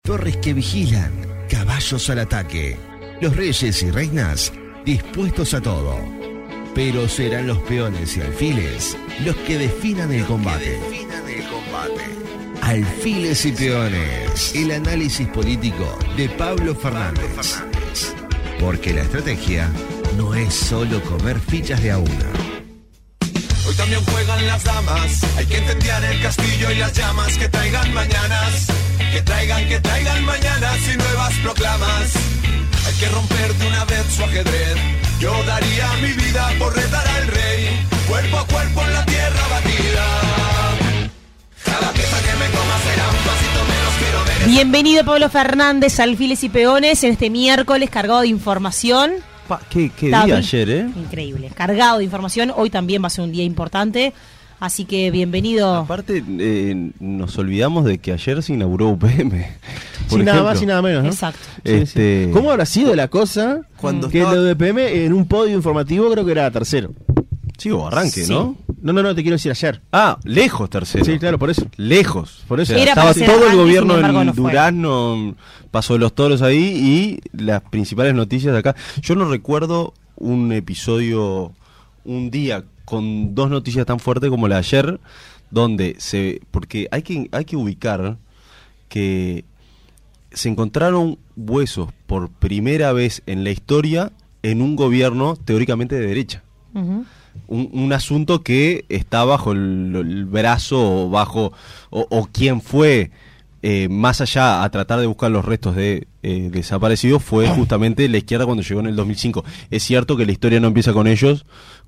Torres que vigilan, caballos al ataque, los reyes y reinas dispuestos a todo. Pero serán los peones y alfiles los que definan el combate. Alfiles y peones, el análisis político de Pablo Fernández. Porque la estrategia no es solo comer fichas de a una. Hoy también juegan las damas, hay que incendiar el castillo y las llamas, que traigan mañanas, que traigan mañanas y nuevas proclamas. Hay que romper de una vez su ajedrez, yo daría mi vida por retar al rey, cuerpo a cuerpo en la tierra batida. Cada pieza que me coma será un pasito menos, quiero ver. Bienvenido Pablo Fernández, Alfiles y Peones, en este miércoles cargado de información. ¿Qué día ayer, Increíble, cargado de información. Hoy también va a ser un día importante, así que bienvenido. Aparte, nos olvidamos de que ayer se inauguró UPM. Sin nada más y nada menos, ¿no? Exacto. Sí. ¿Cómo habrá sido la cosa cuando que lo de UPM en un podio informativo creo que era tercero? Sí, o arranque, Sí. ¿no? No, te quiero decir ayer. Ah, lejos tercero. Sí, claro, por eso. Lejos. Por eso. O sea, Era estaba para ser todo el arranque, gobierno sin embargo, en no fue. Durazno, Paso de los Toros ahí, y las principales noticias de acá. Yo no recuerdo un episodio, un día con dos noticias tan fuertes como la de ayer, donde porque hay que ubicar que se encontraron huesos por primera vez en la historia en un gobierno teóricamente de derecha. Uh-huh. Un asunto que está bajo el brazo o quien fue más allá a tratar de buscar los restos de desaparecidos fue justamente la izquierda cuando llegó en el 2005. Es cierto que la historia no empieza con ellos,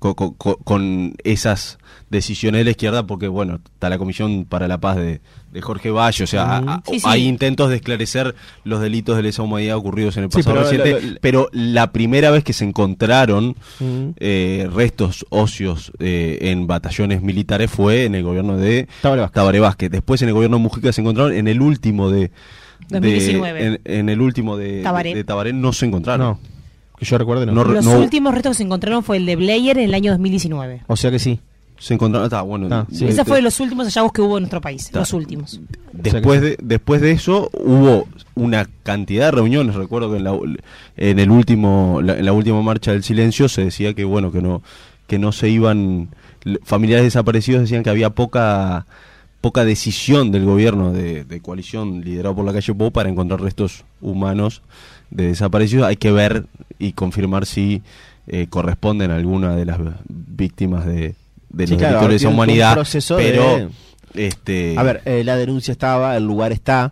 con esas decisiones de la izquierda, porque bueno, está la Comisión para la Paz de Jorge Valle, o sea, Sí. hay intentos de esclarecer los delitos de lesa humanidad ocurridos en el pasado pero reciente, pero la primera vez que se encontraron restos óseos en batallones militares fue en el gobierno de Tabaré Vázquez. Después en el gobierno de Mujica se encontraron en el último de 2019. En el último de Tabaré no se encontraron. No, que yo recuerde no. Los últimos restos que se encontraron fue el de Blair en el año 2019. O sea que sí. Se encontraron, bueno. Sí. Ese fue de los últimos hallazgos que hubo en nuestro país, los últimos. Después de eso hubo una cantidad de reuniones. Recuerdo que en la última marcha del silencio se decía que bueno, que no se iban, familiares desaparecidos decían que había poca decisión del gobierno de coalición liderado por la calle Pou para encontrar restos humanos de desaparecidos. Hay que ver y confirmar si corresponden a alguna de las víctimas de los delitos de esa humanidad, pero a ver, la denuncia estaba, el lugar está,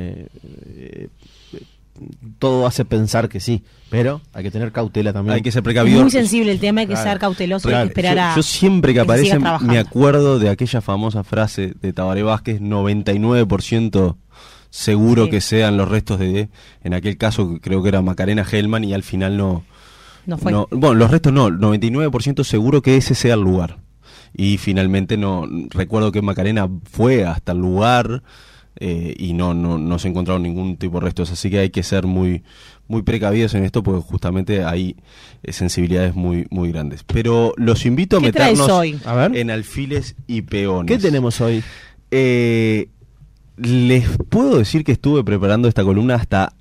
todo hace pensar que sí, pero hay que tener cautela también. hay que ser Es precavido. muy sensible el tema, hay que ser cauteloso y hay que esperar a... Yo siempre que que se aparece siga trabajando. me acuerdo de aquella famosa frase de Tabaré Vázquez, 99% seguro que sean los restos en aquel caso creo que era Macarena Hellman, y al final no fue. Bueno, los restos no, 99% seguro que ese sea el lugar. Y finalmente no, recuerdo que Macarena fue hasta el lugar y no se encontraron ningún tipo de restos, así que hay que ser muy muy precavidos en esto, porque justamente hay sensibilidades muy muy grandes. Pero los invito a ¿Qué meternos traes hoy? A ver. en Alfiles y Peones. ¿Qué tenemos hoy? Les puedo decir que estuve preparando esta columna hasta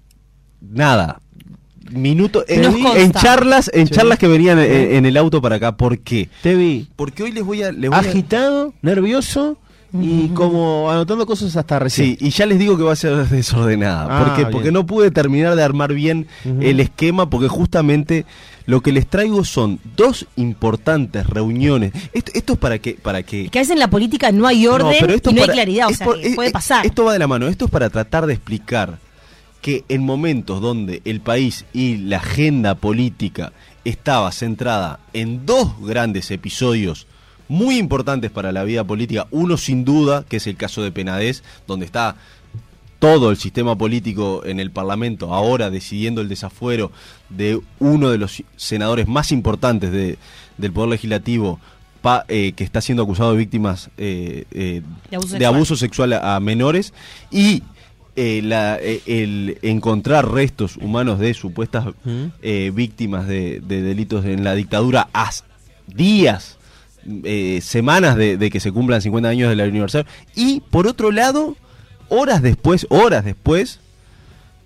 minutos Nos consta. en charlas que venían en el auto para acá. ¿Por qué? Te vi Porque hoy les voy a agitado, nervioso y como anotando cosas hasta recién. Sí, y ya les digo que va a ser desordenada. ¿Por qué? Bien. Porque no pude terminar de armar bien el esquema, porque justamente lo que les traigo son dos importantes reuniones. Esto es para que Que a veces en la política no hay orden y no hay claridad, o sea, que puede pasar. Esto va de la mano. Esto es para tratar de explicar que en momentos donde el país y la agenda política estaba centrada en dos grandes episodios muy importantes para la vida política, uno sin duda, que es el caso de Penades, donde está todo el sistema político en el Parlamento ahora decidiendo el desafuero de uno de los senadores más importantes del Poder Legislativo, que está siendo acusado de víctimas de abuso sexual a menores, y el encontrar restos humanos de supuestas víctimas de delitos en la dictadura a días, semanas de que se cumplan 50 años de la aniversario, y por otro lado, horas después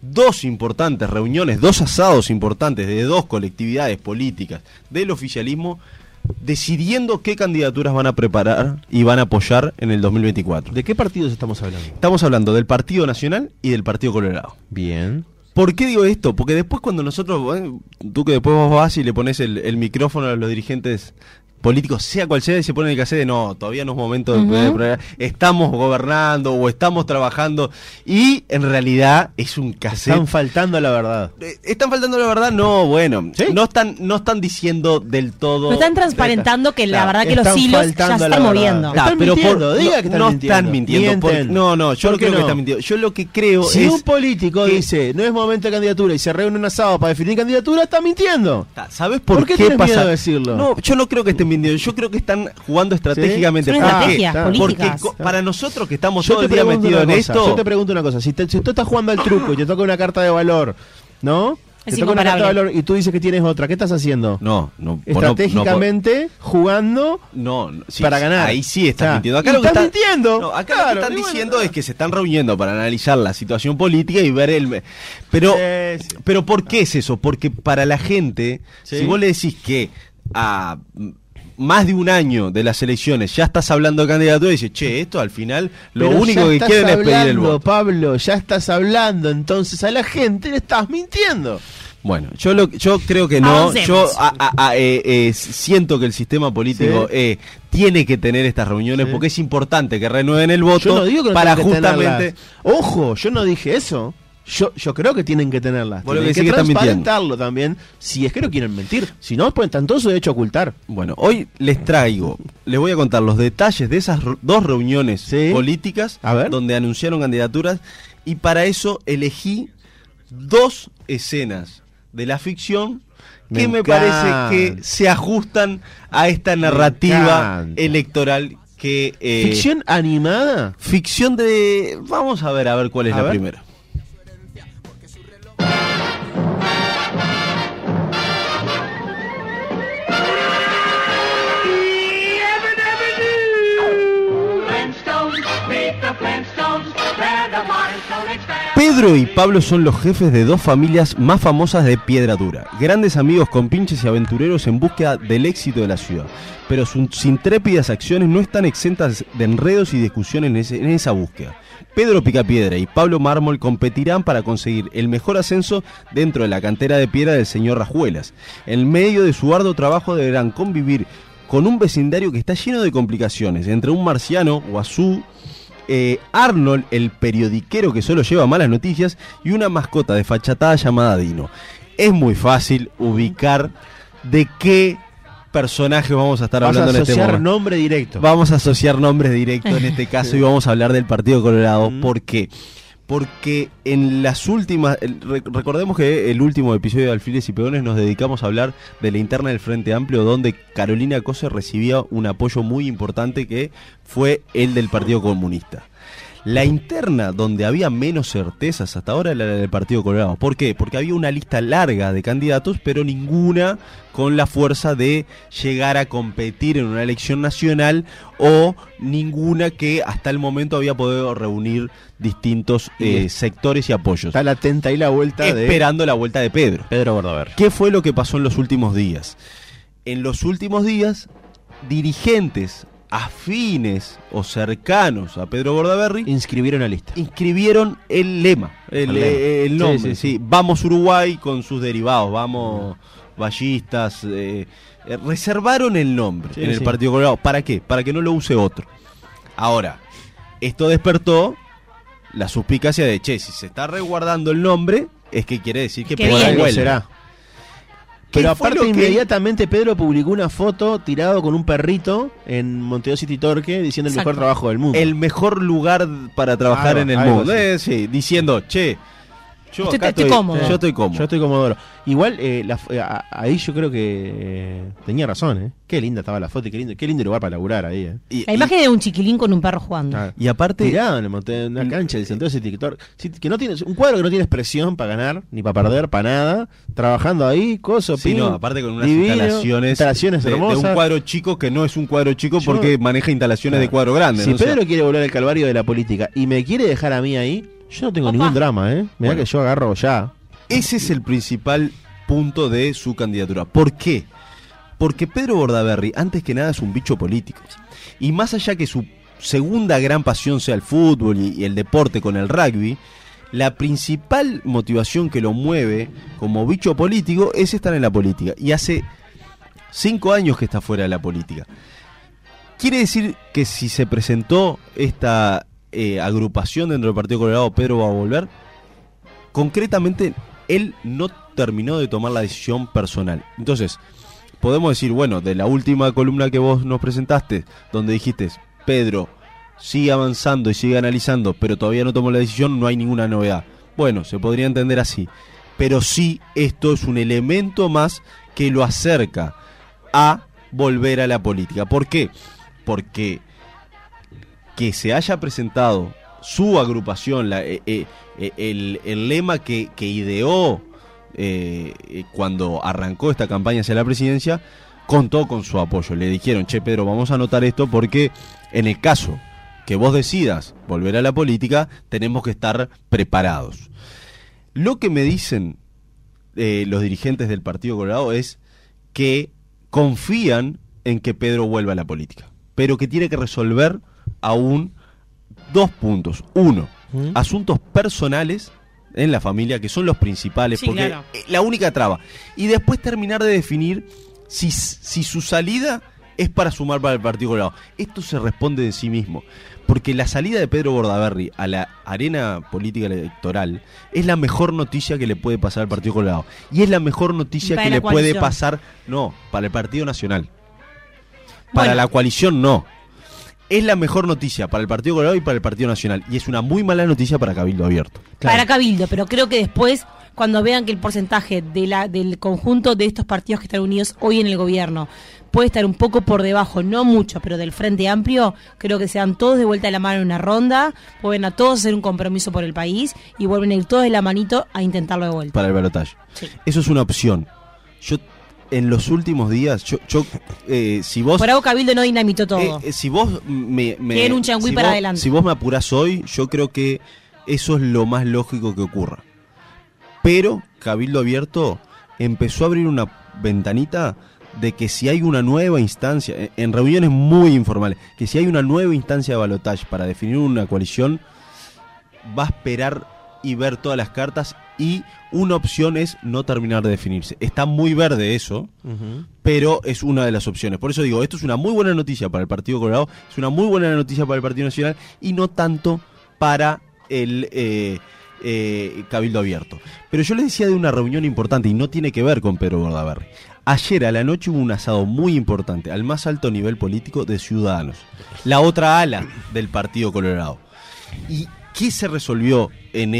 2 importantes reuniones, 2 asados importantes de 2 colectividades políticas del oficialismo, decidiendo qué candidaturas van a preparar y van a apoyar en el 2024. ¿De qué partidos estamos hablando? Estamos hablando del Partido Nacional y del Partido Colorado. Bien. ¿Por qué digo esto? Porque después cuando nosotros, tú que después vos vas y le pones el micrófono a los dirigentes políticos, sea cual sea, y se ponen el cassette de no, todavía no es momento de estamos gobernando o estamos trabajando, y en realidad es un cassette. Están faltando a la verdad. ¿Están faltando la verdad? No, bueno, ¿sí? no están diciendo del todo. No están transparentando que la verdad que los están hilos ya faltando a la están verdad. moviendo. Están mintiendo, diga que están no mintiendo. están mintiendo. Mienten. No, yo no ¿Por qué creo que no? están mintiendo. Yo lo que creo Si es un político dice no es momento de candidatura y se reúne un asado para definir candidatura, está mintiendo. ¿Sabes ¿Por qué tienes pasa? miedo de decirlo? No, yo no creo que estén mintiendo. Yo creo que están jugando estratégicamente. Son ¿Por qué? estrategias políticas. Porque para nosotros que estamos Yo todo te el día pregunto metidos en una cosa, esto. yo te pregunto una cosa, si tú estás jugando al truco y te toca una carta de valor, ¿no? Es Te toca una carta de incomparable. valor y tú dices que tienes otra, ¿qué estás haciendo? No. Estratégicamente jugando No, sí, para ganar. Ahí sí estás O sea, mintiendo. Acá y lo que estás están mintiendo. No, acá Claro, lo que están y bueno, diciendo nada. es que se están reuniendo para analizar la situación política y ver pero Sí. pero ¿por qué es eso? Porque para la gente, Sí. si vos le decís que a más de un año de las elecciones ya estás hablando de candidatura y dices, che, esto al final lo Pero único ya que estás quieren es pedir el hablando, voto. Pablo, ya estás hablando, entonces a la gente le estás mintiendo. Bueno, yo creo que no. Avancemos. Yo siento que el sistema político tiene que tener estas reuniones Sí. porque es importante que renueven el voto Yo no digo que no para tengan que justamente. tenerlas. Ojo, yo no dije eso. Yo creo que tienen que tenerlas. Vos lo Tienen que que decís que están mintiendo. transparentarlo también, si es que no quieren mentir. Si no, pues están todo su derecho a ocultar. Bueno, hoy les voy a contar los detalles de esas 2 reuniones Sí. políticas A ver. donde anunciaron candidaturas, y para eso elegí 2 escenas de la ficción que me encanta. parece que se ajustan a esta narrativa encanta. electoral que ¿Ficción animada? ficción de... Vamos a ver cuál es A la ver. primera. Pedro y Pablo son los jefes de 2 familias más famosas de Piedra Dura, grandes amigos compinches y aventureros en búsqueda del éxito de la ciudad, pero sus intrépidas acciones no están exentas de enredos y discusiones en esa búsqueda. Pedro Picapiedra y Pablo Mármol competirán para conseguir el mejor ascenso dentro de la cantera de piedra del señor Rajuelas. En medio de su arduo trabajo deberán convivir con un vecindario que está lleno de complicaciones, entre un marciano, Guazú, Arnold, el periodiquero que solo lleva malas noticias, y una mascota desfachatada llamada Dino. Es muy fácil ubicar de qué personaje vamos a estar Vas a hablando en este asociar momento. nombre directo. Vamos a asociar nombres directos en este caso y vamos a hablar del Partido Colorado. ¿Por qué? Porque en las últimas... recordemos que el último episodio de Alfiles y Peones nos dedicamos a hablar de la interna del Frente Amplio, donde Carolina Cose recibía un apoyo muy importante que fue el del Partido Comunista. La interna donde había menos certezas hasta ahora era la del Partido Colorado. ¿Por qué? Porque había una lista larga de candidatos, pero ninguna con la fuerza de llegar a competir en una elección nacional, o ninguna que hasta el momento había podido reunir distintos sectores y apoyos. Está latente ahí la vuelta Esperando la vuelta de Pedro. Pedro Bordaber. ¿Qué fue lo que pasó en los últimos días? En los últimos días, dirigentes afines o cercanos a Pedro Bordaberry Inscribieron la lista. inscribieron el lema, el nombre, sí. Vamos Uruguay con sus derivados, vamos ballistas, reservaron el nombre en el Partido Colorado. ¿Para qué? Para que no lo use otro. Ahora, esto despertó la suspicacia de, che, si se está resguardando el nombre, es que quiere decir que Qué por bien. algo Algo será. Pero fue aparte lo que- inmediatamente Pedro publicó una foto tirado con un perrito en Montevideo City Torque diciendo el mejor Exacto. trabajo del mundo. el mejor lugar para trabajar Algo- en el algo mundo. así. Sí, diciendo, che, yo acá Estoy cómodo. Yo estoy cómodo. Yo estoy comodoro. Igual ahí yo creo que tenía razón, ¿eh? Qué linda estaba la foto y qué lindo lugar para laburar ahí, ¿eh? Y- La imagen de un chiquilín con un perro jugando. y aparte, Tirado en una cancha del Centro City Torque, que no tiene un cuadro que no tiene expresión para ganar ni para perder, para nada, trabajando ahí, coso, sí, pin, no, aparte con unas divino, instalaciones de hermosas. un cuadro chico que no es un cuadro chico Yo- porque maneja instalaciones de cuadro grande. Si ¿no? O sea, Pedro quiere volver al calvario de la política y me quiere dejar a mí ahí, Yo no tengo Opa. ningún drama, ¿eh? Mirá Bueno. que yo agarro ya. Ese es el principal punto de su candidatura. ¿Por qué? Porque Pedro Bordaberry, antes que nada, es un bicho político. Y más allá que su segunda gran pasión sea el fútbol y el deporte con el rugby, la principal motivación que lo mueve como bicho político es estar en la política. Y hace 5 años que está fuera de la política. Quiere decir que si se presentó esta agrupación dentro del Partido Colorado, Pedro va a volver. Concretamente, él no terminó de tomar la decisión personal. Entonces, podemos decir, bueno, de la última columna que vos nos presentaste, donde dijiste, Pedro sigue avanzando y sigue analizando, pero todavía no tomó la decisión, no hay ninguna novedad. Bueno, se podría entender así. Pero sí, esto es un elemento más que lo acerca a volver a la política. ¿Por qué? Porque que se haya presentado su agrupación, el lema que ideó cuando arrancó esta campaña hacia la presidencia, contó con su apoyo. Le dijeron, che Pedro, vamos a anotar esto porque en el caso que vos decidas volver a la política, tenemos que estar preparados. Lo que me dicen los dirigentes del Partido Colorado es que confían en que Pedro vuelva a la política, pero que tiene que resolver aún 2 puntos. Uno, asuntos personales en la familia, que son los principales, Sí, porque claro. la única traba. Y después terminar de definir si su salida es para sumar para el Partido Colorado. Esto se responde de sí mismo, porque la salida de Pedro Bordaberry a la arena política electoral es la mejor noticia que le puede pasar al Partido Colorado. Y es la mejor noticia Para que la le puede coalición. pasar, no, para el Partido Nacional. Para Bueno. la coalición no. Es la mejor noticia para el Partido Colorado y para el Partido Nacional. Y es una muy mala noticia para Cabildo Abierto. Para Cabildo, pero creo que después, cuando vean que el porcentaje del conjunto de estos partidos que están unidos hoy en el gobierno puede estar un poco por debajo, no mucho, pero del Frente Amplio, creo que se dan todos de vuelta a la mano en una ronda, pueden a todos hacer un compromiso por el país y vuelven a ir todos de la manito a intentarlo de vuelta. Para el balotaje. Sí. Eso es una opción. Yo, en los últimos días, si vos... Por algo Cabildo no dinamitó todo. Si vos me Tienen un changüí si para vos- adelante. Si vos me apurás hoy, yo creo que eso es lo más lógico que ocurra. Pero Cabildo Abierto empezó a abrir una ventanita de que si hay una nueva instancia, en reuniones muy informales, que si hay una nueva instancia de balotaje para definir una coalición, va a esperar y ver todas las cartas, y una opción es no terminar de definirse. Está muy verde eso, pero es una de las opciones. Por eso digo, esto es una muy buena noticia para el Partido Colorado, es una muy buena noticia para el Partido Nacional y no tanto para el Cabildo Abierto. Pero yo les decía de una reunión importante y no tiene que ver con Pedro Bordaberry. Ayer a la noche hubo un asado muy importante al más alto nivel político de Ciudadanos, la otra ala del Partido Colorado. ¿Y qué se resolvió en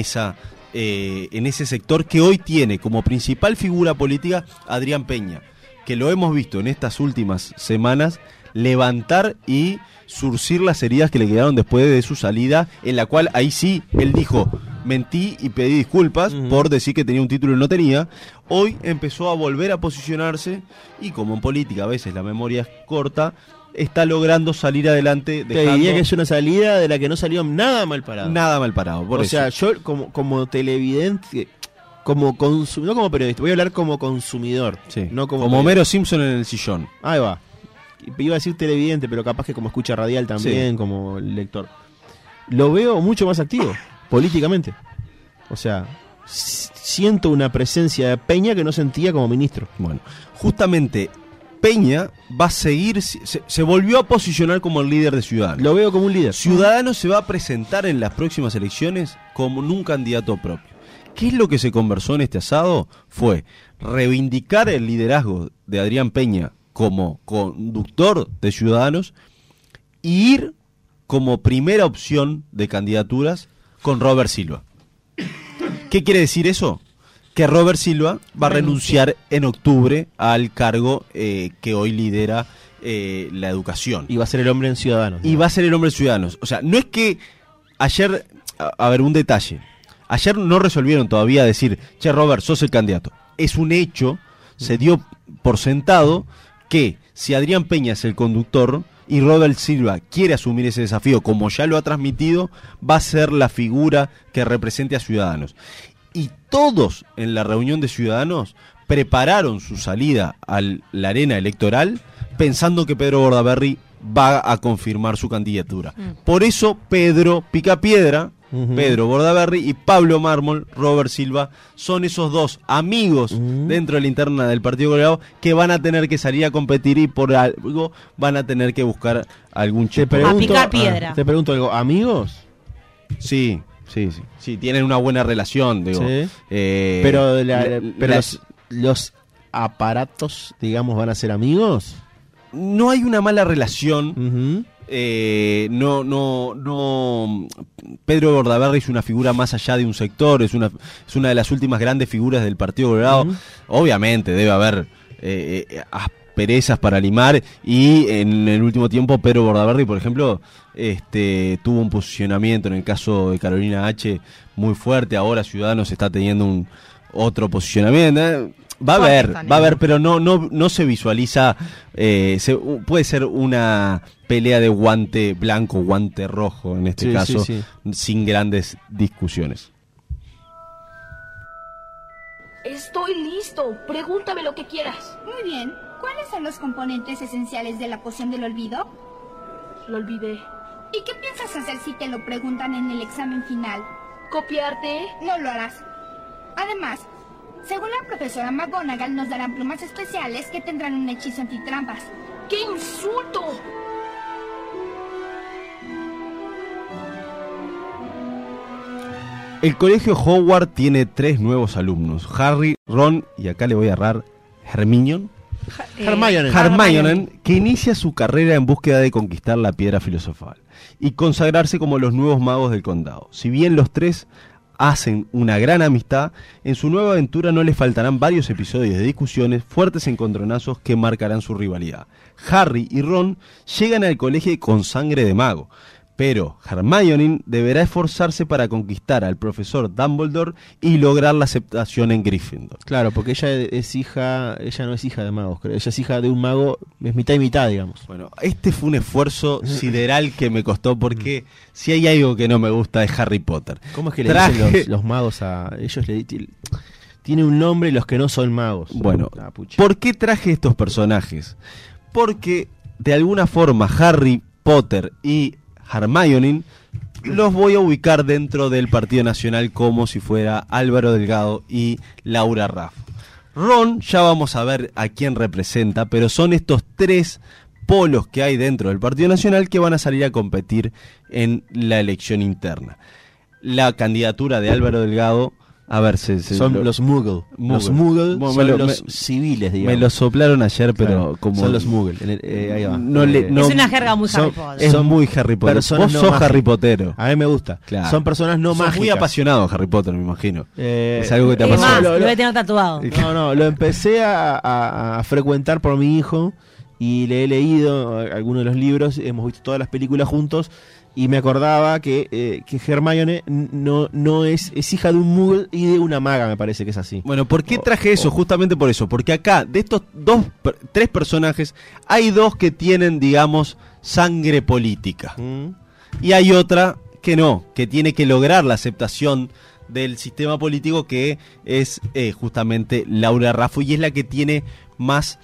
ese sector que hoy tiene como principal figura política a Adrián Peña, que lo hemos visto en estas últimas semanas levantar y surcir las heridas que le quedaron después de su salida, en la cual ahí sí él dijo: mentí y pedí disculpas por decir que tenía un título y no tenía. Hoy empezó a volver a posicionarse y, como en política a veces la memoria es corta, está logrando salir adelante, Te dejando diría que es una salida de la que no salió nada mal parado. nada mal parado. Por O eso. sea, yo como televidente, no como periodista, voy a hablar como consumidor. Sí. No como como periodista. Homero Simpson en el sillón. Ahí va. Iba a decir televidente, pero capaz que como escucha radial también, Sí. como lector. Lo veo mucho más activo, políticamente. O sea, siento una presencia de Peña que no sentía como ministro. Bueno, justamente Peña va a seguir, se volvió a posicionar como el líder de Ciudadanos. Lo veo como un líder. Ciudadanos se va a presentar en las próximas elecciones como un candidato propio. ¿Qué es lo que se conversó en este asado? Fue reivindicar el liderazgo de Adrián Peña como conductor de Ciudadanos y ir como primera opción de candidaturas con Robert Silva. ¿Qué quiere decir eso? Que Robert Silva va a renunciar en octubre al cargo que hoy lidera la educación. Y va a ser el hombre en Ciudadanos. Y va a ser el hombre de Ciudadanos. O sea, no es que ayer, a ver, un detalle. Ayer no resolvieron todavía decir, che, Robert, sos el candidato. Es un hecho, se dio por sentado que si Adrián Peña es el conductor, y Robert Silva quiere asumir ese desafío, como ya lo ha transmitido, va a ser la figura que represente a Ciudadanos. Y todos en la reunión de Ciudadanos prepararon su salida a la arena electoral pensando que Pedro Bordaberry va a confirmar su candidatura. Por eso Pedro Picapiedra, Pedro Bordaberry y Pablo Mármol, Robert Silva, son esos dos amigos dentro de la interna del Partido Colorado que van a tener que salir a competir y por algo van a tener que buscar algún chico. A picar piedra. Te pregunto algo, ¿amigos? Sí, tienen una buena relación, digo. Sí. Pero los aparatos, digamos, van a ser amigos. No hay una mala relación. No. Pedro Bordaberry es una figura más allá de un sector, es una de las últimas grandes figuras del Partido Colorado. Obviamente debe haber asperezas para limar, y en el último tiempo Pedro Bordaberry, por ejemplo, tuvo un posicionamiento en el caso de Carolina H muy fuerte. Ahora Ciudadanos está teniendo otro posicionamiento. Va a haber, pero no se visualiza. Puede ser una pelea de guante blanco, guante rojo en este caso, sin grandes discusiones. Estoy listo. Pregúntame lo que quieras. Muy bien. ¿Cuáles son los componentes esenciales de la poción del olvido? Lo olvidé. ¿Y qué piensas hacer si te lo preguntan en el examen final? ¿Copiarte? No lo harás. Además, según la profesora McGonagall, nos darán plumas especiales que tendrán un hechizo antitrampas. ¡Qué insulto! El colegio Hogwarts tiene 3 nuevos alumnos: Harry, Ron y acá le voy a errar, Hermione, que inicia su carrera en búsqueda de conquistar la piedra filosofal y consagrarse como los nuevos magos del condado. Si bien los 3 hacen una gran amistad, en su nueva aventura no les faltarán varios episodios de discusiones, fuertes encontronazos que marcarán su rivalidad. Harry y Ron llegan al colegio con sangre de mago, pero Hermione deberá esforzarse para conquistar al profesor Dumbledore y lograr la aceptación en Gryffindor. Claro, porque ella no es hija de magos, creo. Ella es hija de un mago, es mitad y mitad, digamos. Bueno, este fue un esfuerzo sideral que me costó, porque si hay algo que no me gusta de Harry Potter. ¿Cómo es que le dicen los magos a ellos? Tiene un nombre y los que no son magos. Bueno, ¿por qué traje estos personajes? Porque de alguna forma Harry Potter y Hermione los voy a ubicar dentro del Partido Nacional como si fuera Álvaro Delgado y Laura Raffo. Ron, ya vamos a ver a quién representa, pero son estos 3 polos que hay dentro del Partido Nacional que van a salir a competir en la elección interna. La candidatura de Álvaro Delgado, a ver, son los Muggle. Los Muggle son los civiles, digamos. Me lo soplaron ayer, pero claro, como son los Muggle. Ahí va. Es una jerga muy Harry Potter. Son muy Harry Potter. Vos sos Harry Pottero. A mí me gusta. Claro. Son personas no mágicas. Muy apasionado Harry Potter, me imagino. Es algo que te apasiona. Lo voy a tener tatuado. No, lo empecé a frecuentar por mi hijo y le he leído algunos de los libros, hemos visto todas las películas juntos. Y me acordaba que Hermione no es hija de un Muggle y de una maga, me parece que es así. Bueno, ¿por qué traje eso? Justamente por eso. Porque acá, de estos 3 personajes, hay 2 que tienen, digamos, sangre política. Y hay otra que no, que tiene que lograr la aceptación del sistema político, que es justamente Laura Raffo, y es la que tiene más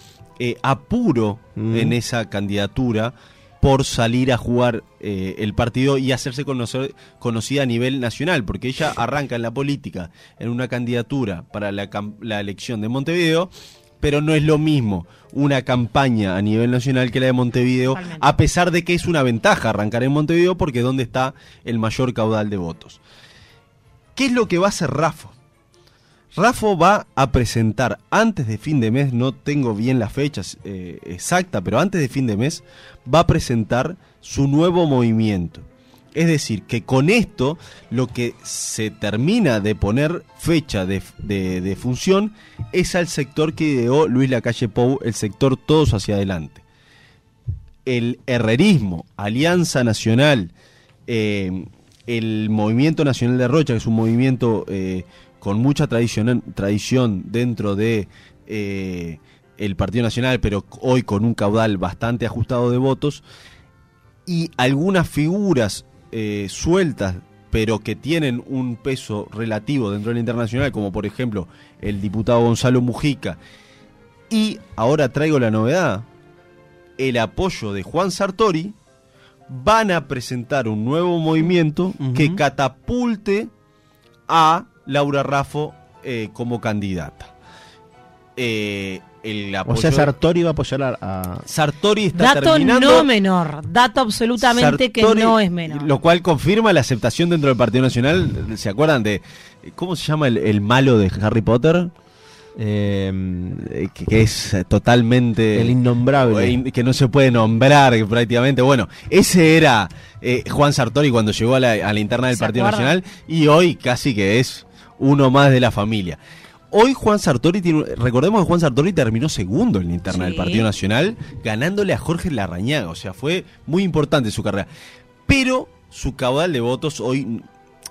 apuro en esa candidatura por salir a jugar el partido y hacerse conocida a nivel nacional, porque ella arranca en la política en una candidatura para la elección de Montevideo, pero no es lo mismo una campaña a nivel nacional que la de Montevideo. Totalmente. A pesar de que es una ventaja arrancar en Montevideo, porque es donde está el mayor caudal de votos. ¿Qué es lo que va a hacer Raffo? Raffo va a presentar antes de fin de mes, no tengo bien la fecha exacta, pero antes de fin de mes va a presentar su nuevo movimiento. Es decir, que con esto lo que se termina de poner fecha de función es al sector que ideó Luis Lacalle Pou, el sector Todos Hacia Adelante. El herrerismo, Alianza Nacional, el Movimiento Nacional de Rocha, que es un movimiento con mucha tradición dentro de el Partido Nacional, pero hoy con un caudal bastante ajustado de votos, y algunas figuras sueltas, pero que tienen un peso relativo dentro del internacional, como por ejemplo el diputado Gonzalo Mujica, y ahora traigo la novedad, el apoyo de Juan Sartori, van a presentar un nuevo movimiento que catapulte a Laura Raffo como candidata. El apoyo, o sea, Sartori va a apoyar a... Sartori está dato terminando... no menor, dato absolutamente Sartori, que no es menor. Lo cual confirma la aceptación dentro del Partido Nacional. ¿Se acuerdan de cómo se llama el malo de Harry Potter? Que es totalmente... El innombrable. Que no se puede nombrar prácticamente. Bueno, ese era Juan Sartori cuando llegó a la interna del Partido Nacional, y hoy casi que es uno más de la familia. Hoy Juan Sartori recordemos que Juan Sartori terminó segundo en la interna del Partido Nacional, ganándole a Jorge Larrañaga, o sea, fue muy importante su carrera. Pero su caudal de votos hoy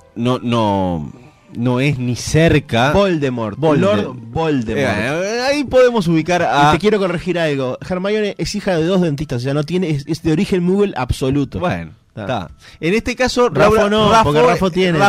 no es ni cerca. Voldemort. Lord Voldemort. Ahí podemos ubicar a... Y te quiero corregir algo. Hermione es hija de 2 dentistas, o sea, no tiene, es de origen Muggle absoluto. Bueno. Está. En este caso, Raffo no, porque Raffo tiene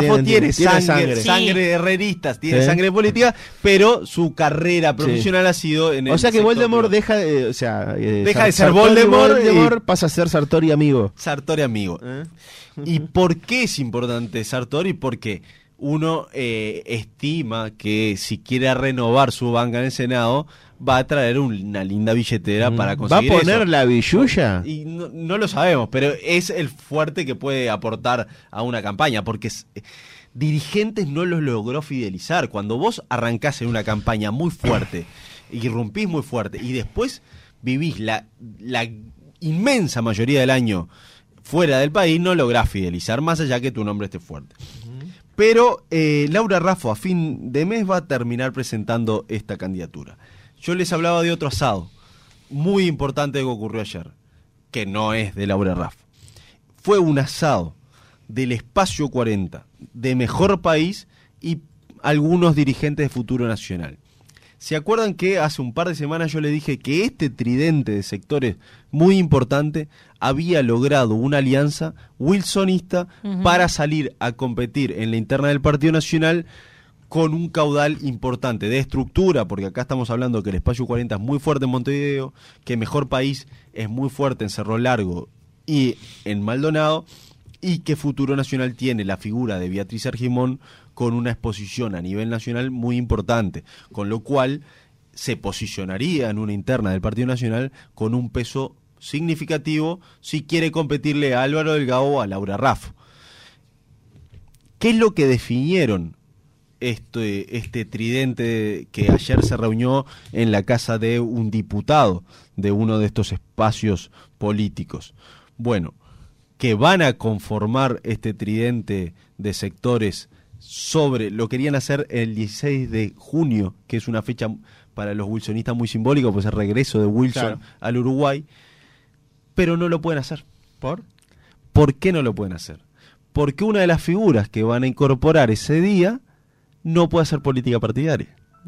sangre herrerista, tiene sangre política, pero su carrera profesional ha sido en el... O sea que Voldemort deja de ser Voldemort, pasa a ser Sartori amigo. Sartori amigo. ¿Y por qué es importante Sartori? Porque uno estima que si quiere renovar su banca en el Senado, va a traer una linda billetera para conseguir. ¿Va a poner eso. La billulla? Y no lo sabemos, pero es el fuerte que puede aportar a una campaña, porque dirigentes no los logró fidelizar. Cuando vos arrancás en una campaña muy fuerte, irrumpís muy fuerte, y después vivís la inmensa mayoría del año fuera del país, no lográs fidelizar, más allá que tu nombre esté fuerte. Pero Laura Raffo a fin de mes va a terminar presentando esta candidatura. Yo les hablaba de otro asado muy importante que ocurrió ayer, que no es de Laura Raffo. Fue un asado del Espacio 40, de Mejor País y algunos dirigentes de Futuro Nacional. ¿Se acuerdan que hace un par de semanas yo les dije que este tridente de sectores muy importante había logrado una alianza wilsonista para salir a competir en la interna del Partido Nacional con un caudal importante de estructura, porque acá estamos hablando que el Espacio 40 es muy fuerte en Montevideo, que Mejor País es muy fuerte en Cerro Largo y en Maldonado, y que Futuro Nacional tiene la figura de Beatriz Argimón con una exposición a nivel nacional muy importante, con lo cual se posicionaría en una interna del Partido Nacional con un peso significativo si quiere competirle a Álvaro Delgado o a Laura Raffo. ¿Qué es lo que definieron este tridente que ayer se reunió en la casa de un diputado de uno de estos espacios políticos? Bueno, que van a conformar este tridente de sectores lo querían hacer el 16 de junio, que es una fecha para los wilsonistas muy simbólica, pues el regreso de Wilson al Uruguay, pero no lo pueden hacer. ¿Por qué no lo pueden hacer? Porque una de las figuras que van a incorporar ese día no puede hacer política partidaria.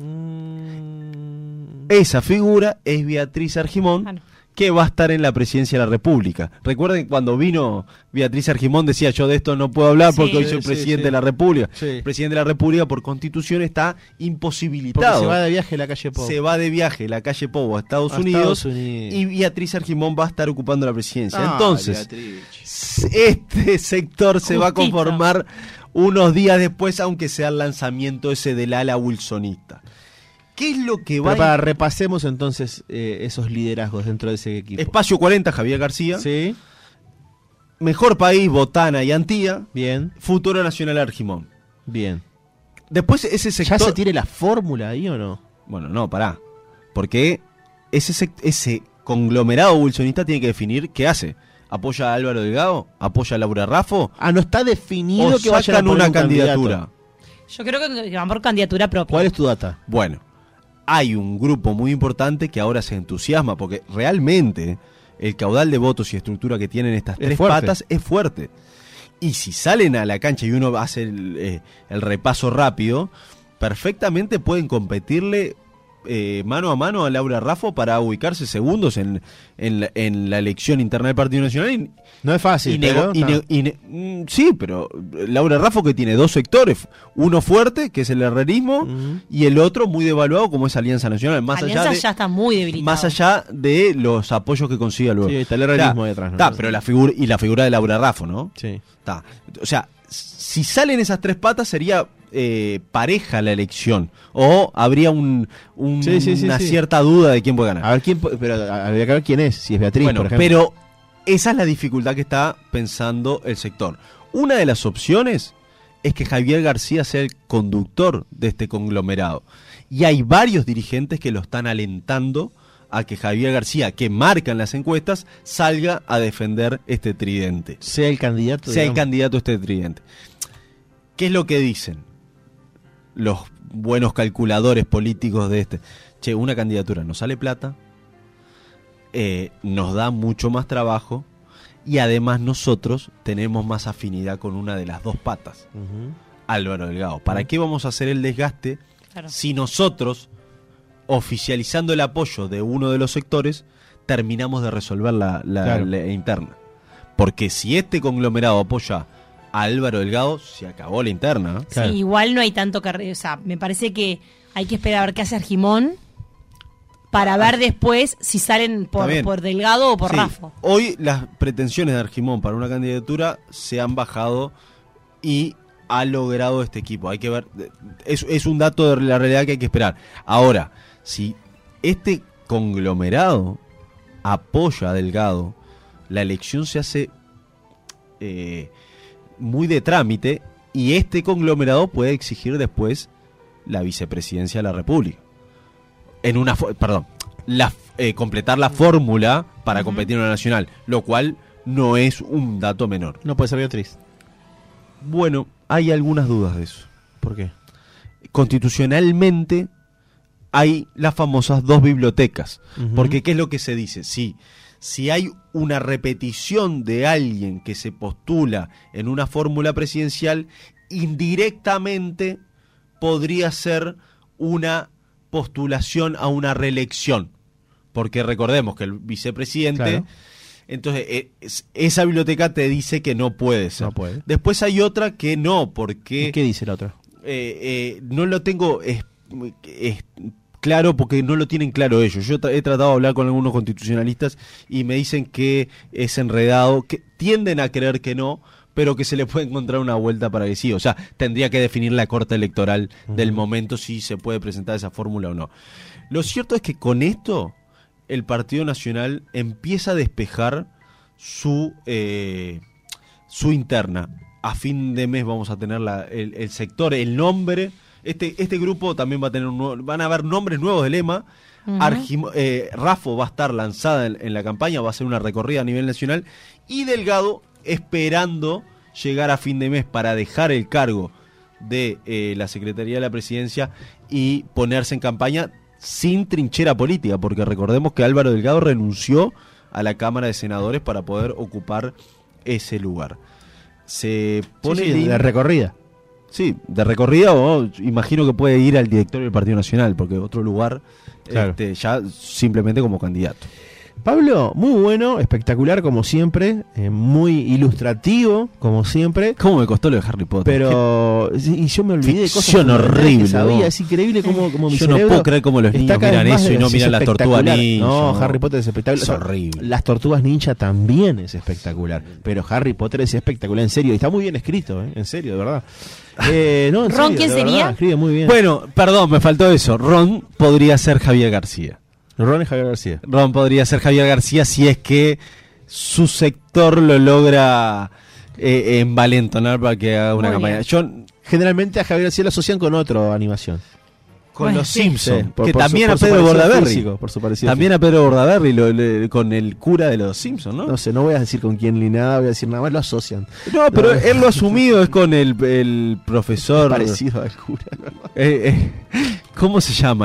Esa figura es Beatriz Argimón, que va a estar en la presidencia de la República. Recuerden cuando vino Beatriz Argimón, decía: yo de esto no puedo hablar porque hoy soy presidente de la República. El presidente de la República por constitución está imposibilitado. Porque se va de viaje a la calle Pou. Se va de viaje la calle Pou a Estados Unidos, y Beatriz Argimón va a estar ocupando la presidencia. Entonces, este sector se va a conformar unos días después, aunque sea el lanzamiento ese del ala wilsonista. ¿Qué es lo que va repasemos entonces esos liderazgos dentro de ese equipo? Espacio 40, Javier García. Sí. Mejor País, Botana y Antía. Bien. Futuro Nacional, Argimón. Bien. Después ese sector... ¿Ya se tiene la fórmula ahí o no? Bueno, no, pará. Porque ese conglomerado wilsonista tiene que definir qué hace. ¿Apoya a Álvaro Delgado? ¿Apoya a Laura Raffo? No está definido que vayan a poner una candidatura. Yo creo que van por candidatura propia. ¿Cuál es tu data? Bueno, hay un grupo muy importante que ahora se entusiasma porque realmente el caudal de votos y estructura que tienen estas tres patas es fuerte. Y si salen a la cancha y uno hace el repaso rápido, perfectamente pueden competirle mano a mano a Laura Raffo para ubicarse segundos en la elección interna del Partido Nacional. No es fácil, pero... Sí, pero Laura Raffo, que tiene dos sectores, uno fuerte, que es el herrerismo, y el otro muy devaluado, como es Alianza Nacional. Alianza ya está muy debilitado. Más allá de los apoyos que consiga luego. Sí, está el herrerismo ahí atrás, ¿no? Está, pero la figura de Laura Raffo, ¿no? Sí. Está. O sea, si salen esas tres patas sería pareja la elección, o habría una cierta duda de quién puede ganar. A ver pero habría que ver quién es, si es Beatriz, bueno, por ejemplo. pero esa es la dificultad que está pensando el sector. Una de las opciones es que Javier García sea el conductor de este conglomerado, y hay varios dirigentes que lo están alentando a que Javier García, que marca en las encuestas, salga a defender este tridente. Sea el candidato. Sea el candidato a este tridente. ¿Qué es lo que dicen los buenos calculadores políticos de este? Che, una candidatura nos sale plata, nos da mucho más trabajo, y además nosotros tenemos más afinidad con una de las dos patas, Álvaro Delgado. ¿Para qué vamos a hacer el desgaste si nosotros, oficializando el apoyo de uno de los sectores, terminamos de resolver la interna? Porque si este conglomerado apoya a Álvaro Delgado, se acabó la interna, ¿no? Sí, igual no hay tanto que... O sea, me parece que hay que esperar a ver qué hace Argimón para ver después si salen por Delgado o por Raffo. Hoy las pretensiones de Argimón para una candidatura se han bajado y ha logrado este equipo. Hay que ver, es un dato de la realidad que hay que esperar. Ahora, si este conglomerado apoya a Delgado, la elección se hace muy de trámite, y este conglomerado puede exigir después la vicepresidencia de la República. Completar la fórmula para competir en la nacional, lo cual no es un dato menor. No puede ser Beatriz. Bueno, hay algunas dudas de eso. ¿Por qué? Constitucionalmente hay las famosas dos bibliotecas. Porque ¿qué es lo que se dice? Si hay una repetición de alguien que se postula en una fórmula presidencial, indirectamente podría ser una postulación a una reelección. Porque recordemos que el vicepresidente... Claro. Entonces, esa biblioteca te dice que no puede ser. No puede. Después hay otra que no, porque... ¿Y qué dice la otra? No lo tengo claro, porque no lo tienen claro ellos. Yo he tratado de hablar con algunos constitucionalistas y me dicen que es enredado, que tienden a creer que no, pero que se le puede encontrar una vuelta para que sí. O sea, tendría que definir la corte electoral del momento si se puede presentar esa fórmula o no. Lo cierto es que con esto el Partido Nacional empieza a despejar su interna. A fin de mes vamos a tener el sector, el nombre. Este grupo también va a tener van a haber nombres nuevos de lema. Raffo va a estar lanzada en la campaña, va a hacer una recorrida a nivel nacional, y Delgado esperando llegar a fin de mes para dejar el cargo de la Secretaría de la Presidencia y ponerse en campaña sin trinchera política, porque recordemos que Álvaro Delgado renunció a la Cámara de Senadores para poder ocupar ese lugar. Se pone de recorrida. Sí, de recorrida, o imagino que puede ir al directorio del Partido Nacional, porque otro lugar, claro, ya simplemente como candidato. Pablo, muy bueno, espectacular como siempre, muy ilustrativo como siempre. ¿Cómo me costó lo de Harry Potter? Pero y yo me olvidé de cosas ficción horrible, que sabía, es increíble como mi yo cerebro no puedo creer cómo los niños miran eso y no miran las tortugas ninja. No, Harry Potter es espectacular. Es horrible. Las tortugas ninja también es espectacular, pero Harry Potter es espectacular, en serio, y está muy bien escrito, en serio, de verdad. No, ¿Ron serio, quién sería? Verdad, escribe muy bien. Bueno, perdón, me faltó eso. Ron podría ser Javier García. Ron es Javier García. Ron podría ser Javier García si es que su sector lo logra envalentonar para que haga una campaña. Generalmente a Javier García lo asocian con otra animación. Con los Simpsons, sí, que también a Pedro Bordaberry. Por su parecido también físico. a Pedro Bordaberry con el cura de los Simpsons, ¿no? No sé, no voy a decir con quién ni nada, voy a decir nada más, lo asocian. No, pero él lo ha asumido, es con el profesor. Parecido al cura. ¿Cómo se llama?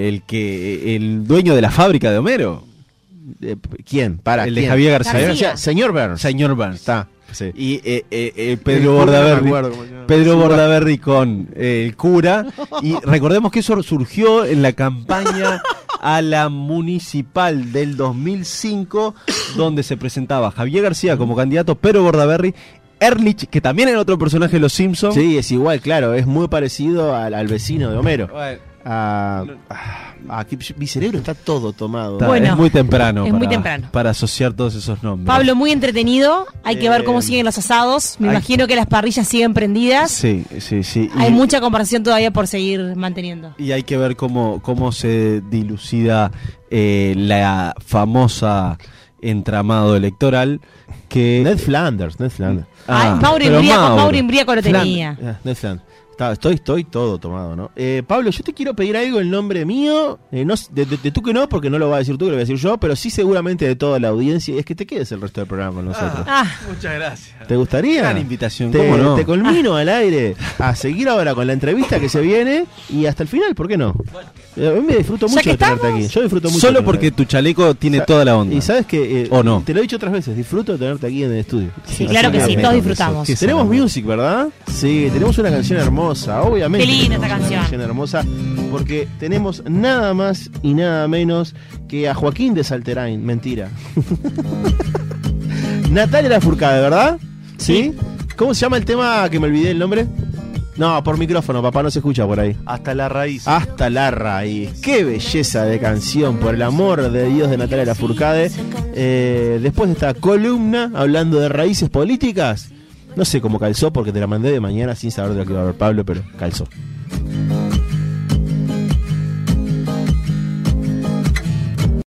El dueño de la fábrica de Homero. ¿Quién? El de Javier García. Señor Burns. Señor Burns. Está. Sí. Y Pedro Bordaberry. Pedro Bordaberry con el cura. Y recordemos que eso surgió en la campaña a la municipal del 2005, donde se presentaba Javier García como candidato, Pedro Bordaberry, Ehrlich, que también era otro personaje de Los Simpsons. Sí, es igual, claro, es muy parecido al vecino de Homero. Bueno, Mi cerebro está todo tomado. Bueno, es muy temprano, es muy temprano para asociar todos esos nombres. Pablo, muy entretenido. Hay que ver cómo siguen los asados. Me imagino que las parrillas siguen prendidas. Sí. Hay mucha conversación todavía por seguir manteniendo. Y hay que ver cómo se dilucida la famosa entramado electoral que... Ned Flanders. Mauro Imbriaco lo tenía. Ned Flanders. Estoy todo tomado, ¿no? Pablo, yo te quiero pedir algo en nombre mío, de tú que no, porque no lo va a decir tú, que lo voy a decir yo, pero sí seguramente de toda la audiencia, y es que te quedes el resto del programa con nosotros. Muchas gracias. ¿Te gustaría? Gran invitación, ¿cómo no? Te conmino al aire a seguir ahora con la entrevista que se viene y hasta el final, ¿por qué no? A mí me disfruto mucho de tenerte aquí. Yo disfruto mucho. Solo porque tu chaleco tiene toda la onda. Y sabes que, ¿o no? Te lo he dicho otras veces, disfruto de tenerte aquí en el estudio. Sí, claro que sí, todos disfrutamos. Tenemos music, ¿verdad? Sí, tenemos una canción hermosa, obviamente. Qué linda esta canción. Una canción hermosa, porque tenemos nada más y nada menos que a Joaquín de Salterain. Mentira. Natalia Lafourcade, ¿verdad? ¿Sí? ¿Cómo se llama el tema que me olvidé el nombre? No, por micrófono, papá, no se escucha por ahí. Hasta la raíz. Hasta la raíz. Qué belleza de canción, por el amor de Dios, de Natalia Lafourcade. Después de esta columna hablando de raíces políticas, no sé cómo calzó porque te la mandé de mañana sin saber de lo que iba a ver Pablo, pero calzó.